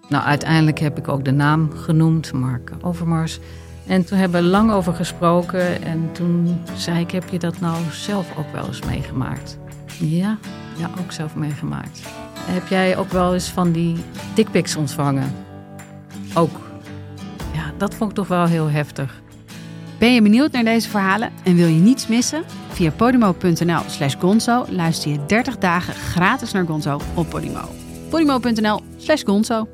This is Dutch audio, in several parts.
Nou, uiteindelijk heb ik ook de naam genoemd, Mark Overmars. En toen hebben we lang over gesproken. En toen zei ik, heb je dat nou zelf ook wel eens meegemaakt? Ja, ook zelf meegemaakt. Heb jij ook wel eens van die dickpics ontvangen? Ook. Ja, dat vond ik toch wel heel heftig. Ben je benieuwd naar deze verhalen en wil je niets missen? Via podimo.nl/gonzo luister je 30 dagen gratis naar Gonzo op Podimo. podimo.nl/gonzo.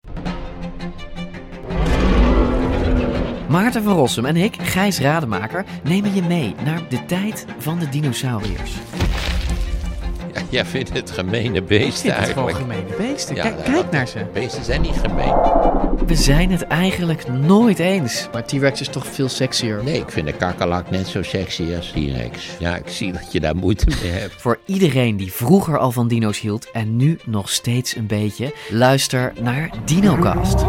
Maarten van Rossum en ik, Gijs Rademaker, nemen je mee naar de tijd van de dinosauriërs. Ja, jij vindt het gemene beesten eigenlijk. Het gemene beesten. Ja, Kijk naar ze. Beesten zijn niet gemeen. We zijn het eigenlijk nooit eens. Maar T-Rex is toch veel sexier? Nee, ik vind de kakkerlak net zo sexy als T-Rex. Ja, ik zie dat je daar moeite mee hebt. Voor iedereen die vroeger al van dino's hield en nu nog steeds een beetje, luister naar DinoCast.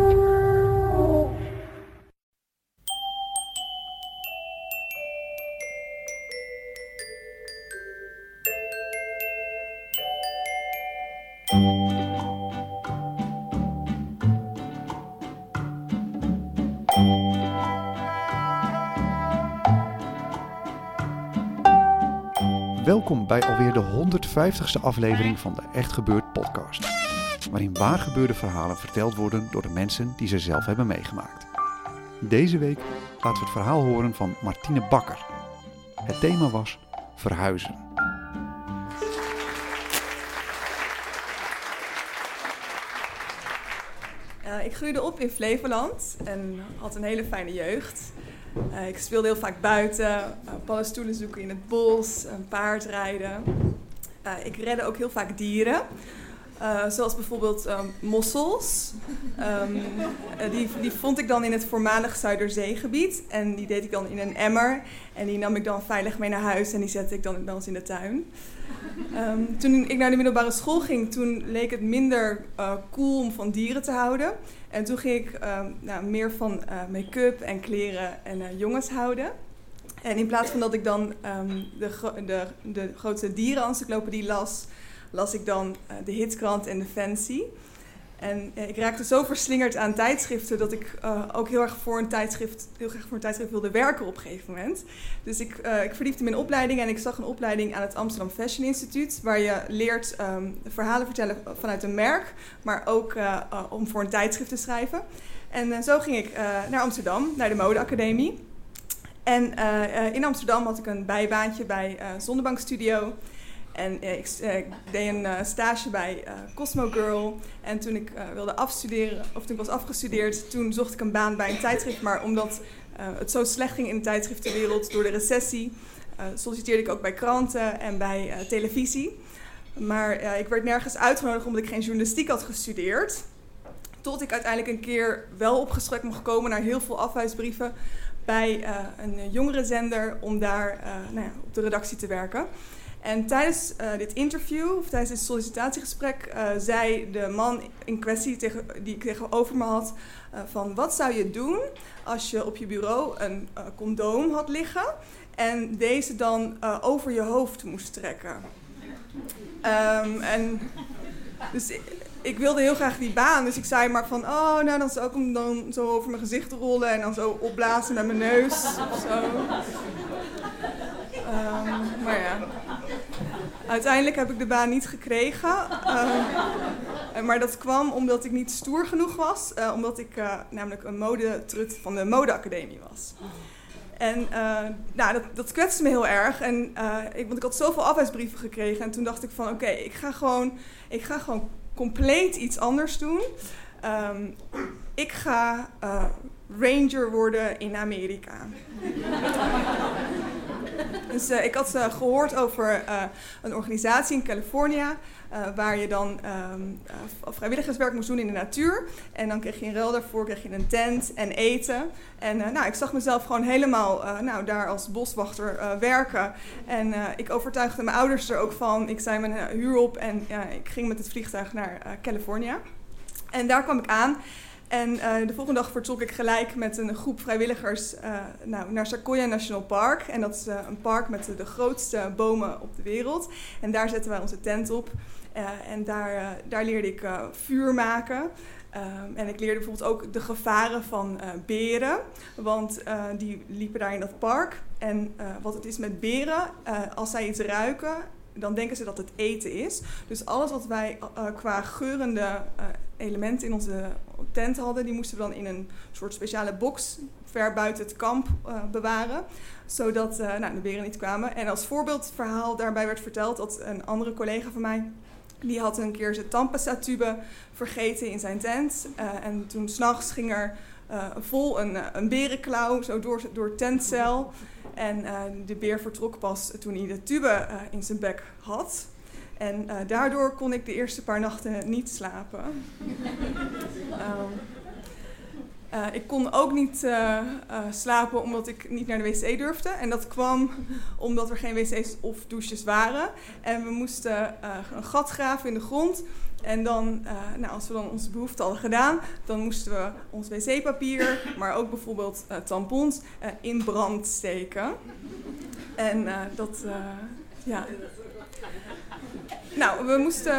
Welkom bij alweer de 150ste aflevering van de Echt Gebeurd podcast. Waarin waargebeurde verhalen verteld worden door de mensen die ze zelf hebben meegemaakt. Deze week laten we het verhaal horen van Martine Bakker. Het thema was verhuizen. Ik groeide op in Flevoland en had een hele fijne jeugd. Ik speelde heel vaak buiten, paddenstoelen zoeken in het bos, paardrijden. Ik redde ook heel vaak dieren, zoals bijvoorbeeld mossels. Die vond ik dan in het voormalig Zuiderzeegebied en die deed ik dan in een emmer. En die nam ik dan veilig mee naar huis en die zette ik dan bij ons in de tuin. Toen ik naar de middelbare school ging, toen leek het minder cool om van dieren te houden. En toen ging ik meer van make-up en kleren en jongens houden. En in plaats van dat ik dan de grote dierenencyclopedie las ik dan de Hitkrant en de Fancy. En ik raakte zo verslingerd aan tijdschriften dat ik ook heel graag voor een tijdschrift wilde werken op een gegeven moment. Dus ik verdiepte me in opleiding en ik zag een opleiding aan het Amsterdam Fashion Instituut, waar je leert verhalen vertellen vanuit een merk, maar ook om voor een tijdschrift te schrijven. En zo ging ik naar Amsterdam, naar de modeacademie. En in Amsterdam had ik een bijbaantje bij Zonnebank Studio. En ik deed een stage bij Cosmo Girl. En toen ik wilde afstuderen, of toen ik was afgestudeerd, toen zocht ik een baan bij een tijdschrift. Maar omdat het zo slecht ging in de tijdschriftenwereld door de recessie, solliciteerde ik ook bij kranten en bij televisie. Maar ik werd nergens uitgenodigd omdat ik geen journalistiek had gestudeerd. Tot ik uiteindelijk een keer wel op gesprek mocht komen naar heel veel afwijsbrieven bij een jongerenzender om daar op de redactie te werken. En tijdens dit interview, of tijdens dit sollicitatiegesprek, zei de man in kwestie die ik tegenover me had, van wat zou je doen als je op je bureau een condoom had liggen en deze dan over je hoofd moest trekken. Dus ik wilde heel graag die baan, dus ik zei maar van, dan zou ik hem dan zo over mijn gezicht rollen en dan zo opblazen met mijn neus of zo. Maar ja, uiteindelijk heb ik de baan niet gekregen. Maar dat kwam omdat ik niet stoer genoeg was, omdat ik namelijk een modetrut van de modeacademie was. En dat kwetste me heel erg. Want ik had zoveel afwijsbrieven gekregen. En toen dacht ik van oké, ik ga gewoon compleet iets anders doen. Ik ga ranger worden in Amerika. Dus ik had gehoord over een organisatie in Californië waar je dan vrijwilligerswerk moest doen in de natuur. En dan kreeg je in ruil daarvoor een tent en eten. En ik zag mezelf gewoon helemaal daar als boswachter werken. En ik overtuigde mijn ouders er ook van. Ik zei mijn huur op en ik ging met het vliegtuig naar Californië. En daar kwam ik aan. En de volgende dag vertrok ik gelijk met een groep vrijwilligers naar Sequoia National Park. En dat is een park met de grootste bomen op de wereld. En daar zetten wij onze tent op. En daar leerde ik vuur maken. En ik leerde bijvoorbeeld ook de gevaren van beren, want die liepen daar in dat park. En wat het is met beren, als zij iets ruiken, dan denken ze dat het eten is. Dus alles wat wij qua geurende elementen in onze tent hadden, die moesten we dan in een soort speciale box ver buiten het kamp bewaren, zodat de beren niet kwamen. En als voorbeeldverhaal daarbij werd verteld dat een andere collega van mij, die had een keer zijn tandpasta-tube vergeten in zijn tent. En toen 's nachts ging er vol een berenklauw zo door het tentcel. En de beer vertrok pas toen hij de tube in zijn bek had. En daardoor kon ik de eerste paar nachten niet slapen. Ik kon ook niet slapen omdat ik niet naar de wc durfde. En dat kwam omdat er geen wc's of douches waren. En we moesten een gat graven in de grond. En dan, als we dan onze behoefte hadden gedaan, dan moesten we ons wc-papier, maar ook bijvoorbeeld tampons, in brand steken. En ja. Nou, we moesten...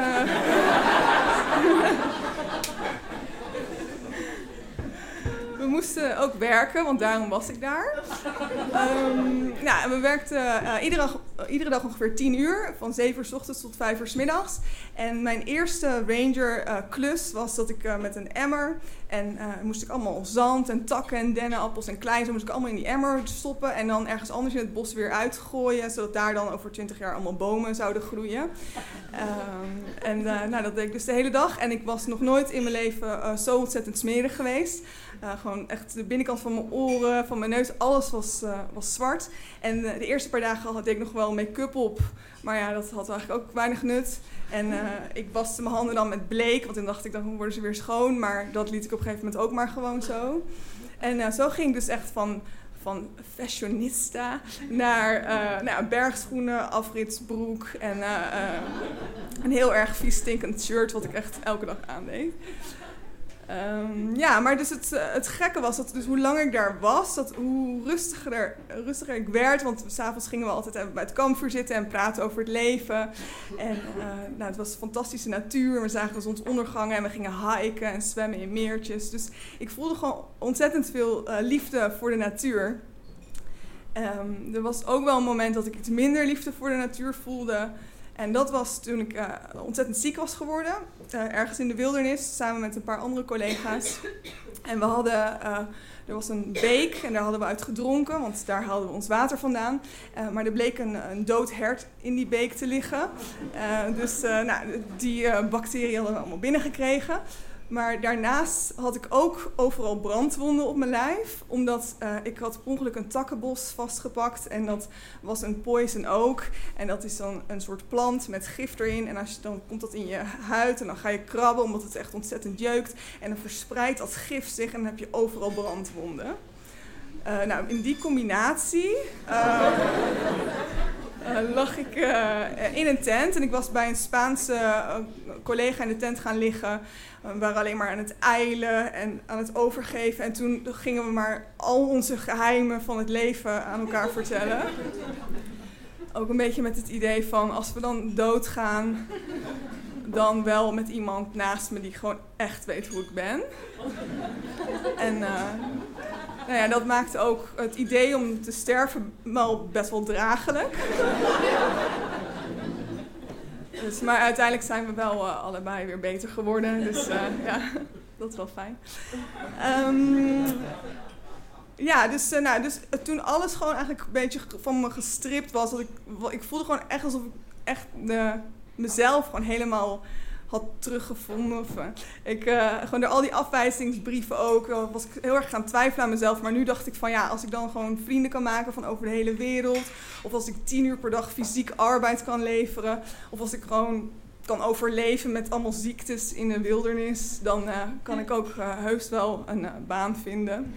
We moesten ook werken, want daarom was ik daar. En we werkten iedere dag ongeveer 10 uur, van 7 uur 's ochtends tot 5 uur 's middags. En mijn eerste ranger-klus was dat ik met een emmer, en moest ik allemaal zand en takken en dennenappels en klei, zo moest ik allemaal in die emmer stoppen en dan ergens anders in het bos weer uitgooien, zodat daar dan over 20 jaar allemaal bomen zouden groeien. Dat deed ik dus de hele dag en ik was nog nooit in mijn leven zo ontzettend smerig geweest. Gewoon echt de binnenkant van mijn oren, van mijn neus, alles was zwart. En de eerste paar dagen had ik nog wel make-up op, maar ja, dat had eigenlijk ook weinig nut. En ik waste mijn handen dan met bleek, want toen dacht ik, dan worden ze weer schoon. Maar dat liet ik op een gegeven moment ook maar gewoon zo. En zo ging ik dus echt van fashionista naar bergschoenen, afritsbroek en een heel erg vies stinkend shirt, wat ik echt elke dag aandeed. Maar dus het gekke was dat dus hoe langer ik daar was, hoe rustiger ik werd. Want 's avonds gingen we altijd even bij het kampvuur zitten en praten over het leven. En het was fantastische natuur. We zagen de zonsondergangen en we gingen hiken en zwemmen in meertjes. Dus ik voelde gewoon ontzettend veel liefde voor de natuur. Er was ook wel een moment dat ik iets minder liefde voor de natuur voelde. En dat was toen ik ontzettend ziek was geworden. Ergens in de wildernis, samen met een paar andere collega's. En we hadden... Er was een beek en daar hadden we uit gedronken, want daar haalden we ons water vandaan. Maar er bleek een dood hert in die beek te liggen. Die bacteriën hadden we allemaal binnengekregen. Maar daarnaast had ik ook overal brandwonden op mijn lijf. Omdat ik had per ongeluk een takkenbos vastgepakt. En dat was een poison oak. En dat is dan een soort plant met gif erin. En dan komt dat in je huid en dan ga je krabben omdat het echt ontzettend jeukt. En dan verspreidt dat gif zich en dan heb je overal brandwonden. In die combinatie lag ik in een tent. En ik was bij een Spaanse collega in de tent gaan liggen. We waren alleen maar aan het ijlen en aan het overgeven. En toen gingen we maar al onze geheimen van het leven aan elkaar vertellen. Ook een beetje met het idee van, als we dan doodgaan, dan wel met iemand naast me die gewoon echt weet hoe ik ben. En dat maakte ook het idee om te sterven wel best wel draaglijk. Maar uiteindelijk zijn we wel allebei weer beter geworden. Dus dat is wel fijn. Dus toen alles gewoon eigenlijk een beetje van me gestript was. Ik voelde gewoon echt alsof ik echt mezelf gewoon helemaal had teruggevonden. Gewoon door al die afwijzingsbrieven ook, was ik heel erg gaan twijfelen aan mezelf. Maar nu dacht ik van als ik dan gewoon vrienden kan maken van over de hele wereld. Of als ik 10 uur per dag fysiek arbeid kan leveren. Of als ik gewoon kan overleven met allemaal ziektes in de wildernis. Dan kan ik ook heus wel een baan vinden.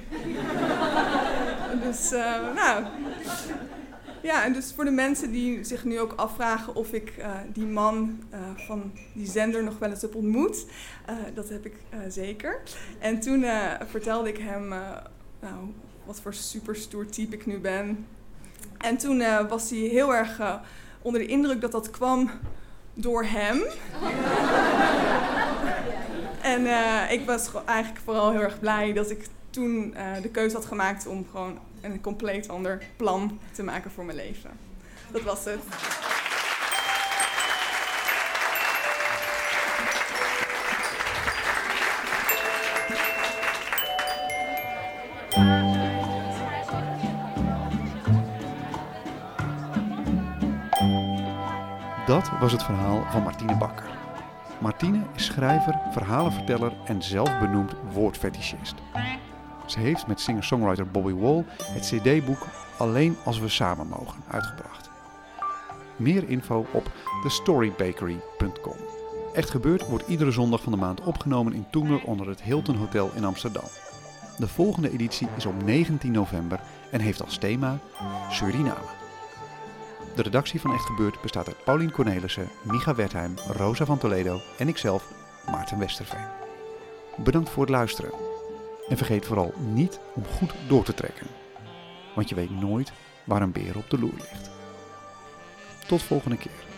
En dus voor de mensen die zich nu ook afvragen of ik die man van die zender nog wel eens heb ontmoet, dat heb ik zeker. En toen vertelde ik hem wat voor superstoer type ik nu ben. En toen was hij heel erg onder de indruk dat kwam door hem. En ik was eigenlijk vooral heel erg blij dat ik toen de keuze had gemaakt om gewoon een compleet ander plan te maken voor mijn leven. Dat was het. Dat was het verhaal van Martine Bakker. Martine is schrijver, verhalenverteller en zelfbenoemd woordfetischist. Ze heeft met singer-songwriter Bobby Wall het cd-boek Alleen als we samen mogen uitgebracht. Meer info op thestorybakery.com. Echt Gebeurd wordt iedere zondag van de maand opgenomen in Toemler onder het Hilton Hotel in Amsterdam. De volgende editie is op 19 november en heeft als thema Suriname. De redactie van Echt Gebeurd bestaat uit Paulien Cornelissen, Micha Wertheim, Rosa van Toledo en ikzelf, Maarten Westerveen. Bedankt voor het luisteren. En vergeet vooral niet om goed door te trekken. Want je weet nooit waar een beer op de loer ligt. Tot volgende keer.